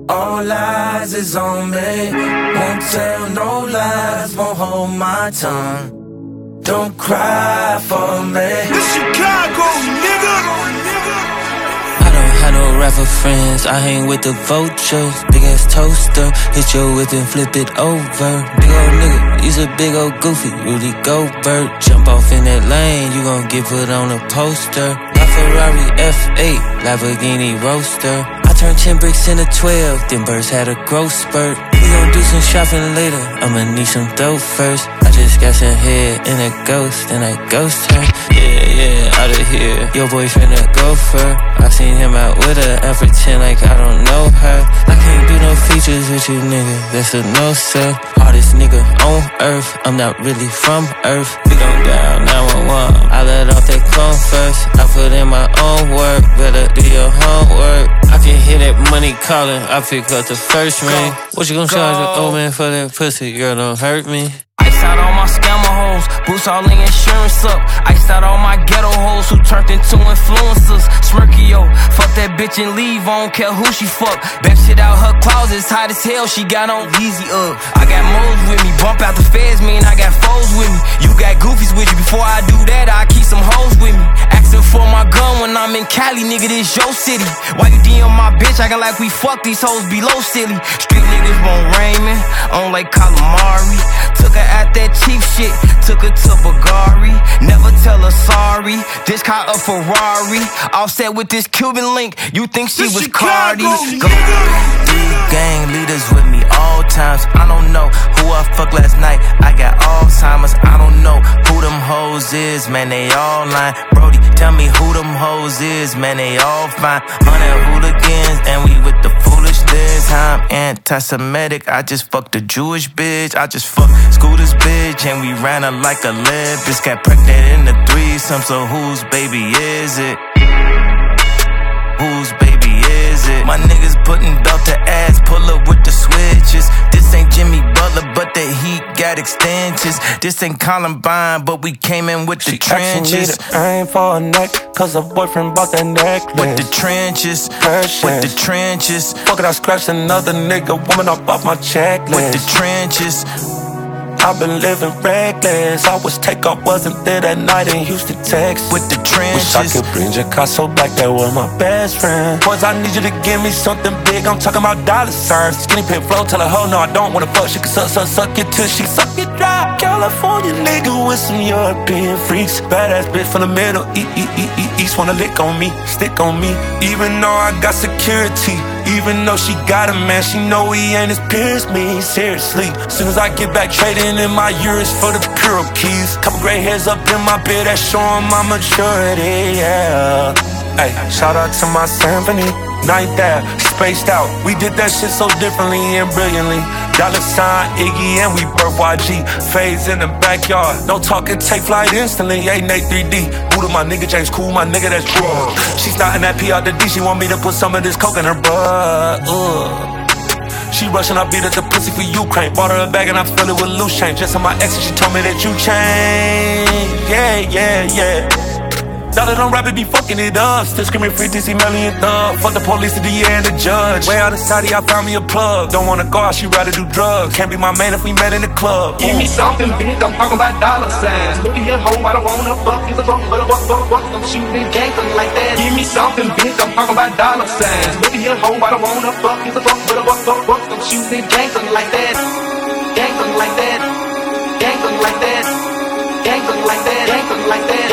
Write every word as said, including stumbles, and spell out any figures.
All eyes is on me. Won't tell no lies, won't hold my tongue. Don't cry for me. This Chicago, nigga. I don't have no rapper friends, I hang with the vultures. Big ass toaster, hit your whip and flip it over. Big old nigga, he's a big old goofy, Rudy Gobert. Jump off in that lane, you gon' get put on a poster. My Ferrari F eight, Lamborghini Roadster. I turned ten bricks into twelve, them birds had a growth spurt. We gon' do some shopping later, I'ma need some dough first. I just got some head in a ghost, and that ghost her. Yeah, yeah, out of here, your boyfriend a gopher. I seen him out with her, I pretend like I don't know her. I can't do no features with you, nigga, that's a no, sir. Hardest nigga on earth, I'm not really from earth. We gon' dial nine one one, I let off that cone first. I put in my own work, better do your homework. I can hear that money calling, I pick up the first ring. What you gon' charge an old man for that pussy, girl, don't hurt me. Iced out all my scammer hoes, boost all the insurance up. Iced out all my ghetto hoes who turned into influencers. Smirkio, fuck that bitch and leave, I don't care who she fuck. Bap shit out her closet's hot as hell, she got on Yeezy up. I got moles with me, bump out the feds, mean I got foes with me. You got goofies with you, before I do that, I keep some hoes with me. Asking for my gun when I'm in Cali, nigga, this your city. Why you D M my bitch, acting like we fuck, these hoes below silly. Street niggas won't rain me, on like calamari. Took her at that cheap shit, took her to Bulgari. Never tell her sorry, this car a Ferrari. Offset with this Cuban link, you think she was Cardi. Go. Gang leaders with me all times. I don't know who I fucked last night, I got Alzheimer's. I don't know who them hoes is, man, they all lying. Brody, tell me who them hoes is, man, they all fine. Hundred hooligans, and we with the foolishness. I'm anti-Semitic, I just fucked a Jewish bitch. I just fucked Scooter's bitch, and we ran her like a lead. Bitch got pregnant in the threesome, so whose baby is it? Whose baby is it? My niggas putting belt to ass, pull up with the switches. This ain't Jimmy Butler, but the heat got extensions. This ain't Columbine, but we came in with the she trenches. I ain't for a neck, cause her boyfriend bought that necklace. With the trenches, Precious. with the trenches. Fuck it, I scratched another nigga woman up off my checklist. With the trenches. I've been living reckless. I was take off, wasn't there that night in Houston, Texas. With the trenches. Wish I could bring Jacasso back, that was my best friend. Boys, I need you to give me something big, I'm talking about dollar signs. Skinny pit flow, tell her, ho, no, I don't wanna fuck. She can suck, suck, suck it till she suck it dry. California nigga with some European freaks. Badass bitch from the middle, e e e e east. Wanna lick on me, stick on me. Even though I got security, even though she got a man, she know he ain't as pure as me. Seriously, soon as I get back trading in my euros for the Puro keys. Couple gray hairs up in my beard, that's showing my maturity, yeah. Hey, shout out to my symphony. Ninth Ave, spaced out. We did that shit so differently and brilliantly. Dollar sign, Iggy, and we birth Y G. Phase in the backyard. No talking, take flight instantly. eight and eight three D. Buddha, my nigga, James Cool, my nigga, that's drug. She starting that P out the D. She want me to put some of this coke in her butt. Ugh. She rushing, I beat up the pussy for Ukraine. Bought her a bag and I fill it with loose change. Just on my ex and she told me that you changed. Yeah, yeah, yeah. Dollar don't rap it, be fucking it up. Still screaming free D C million thug. Fuck the police, the D A and the judge. Way out of Saudi, I found me a plug. Don't wanna go out, she rather do drugs. Can't be my man if we met in the club. Give me something big, I'm talking about dollar signs. Look at your hoe, I don't wanna fuck. It's a fuck, but a fuck, fuck, fuck. I'm shooting gang, something like that. Give me something big, I'm talking about dollar signs. Look at your hoe, I don't wanna fuck. It's a fuck, but a fuck, fuck, fuck. I'm shooting gang, something like that. Gang, something like that. Gang, something like that. Gang, something like that. Gang, something like that.